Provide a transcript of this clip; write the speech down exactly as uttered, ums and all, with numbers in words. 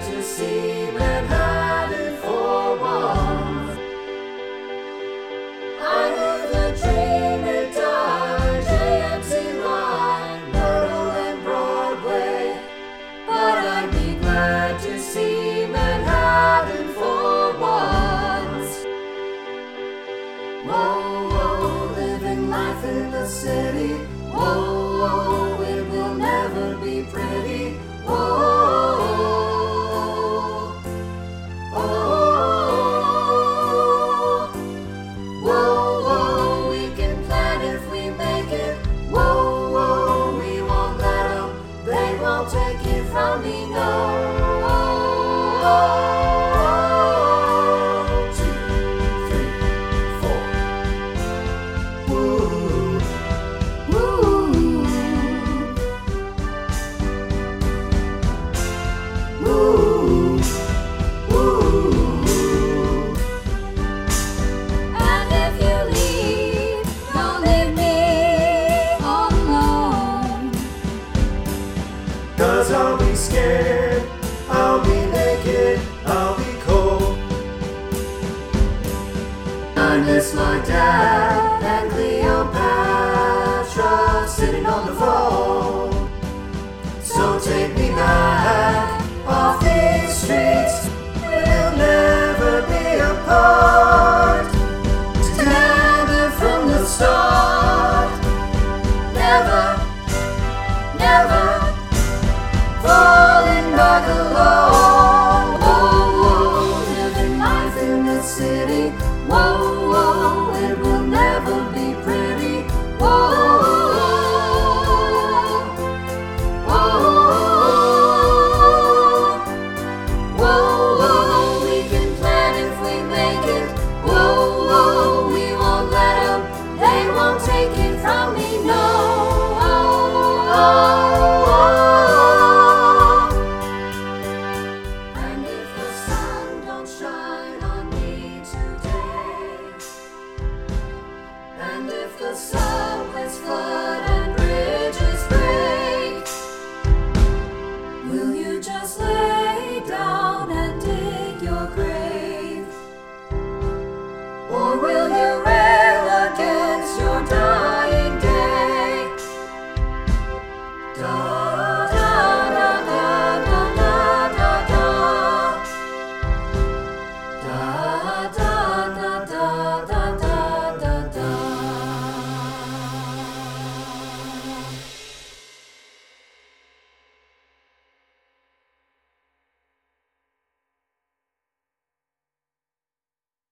to see Manhattan for once. I knew the train had died, J M C line, Myrtle and Broadway, but I'd be glad to see Manhattan for once. Whoa, whoa, living life in the city. Whoa, whoa, it will never be pretty. Whoa, whoa, whoa, whoa, we can plan if we make it. Whoa, whoa, we won't let them, they won't take it from me, no.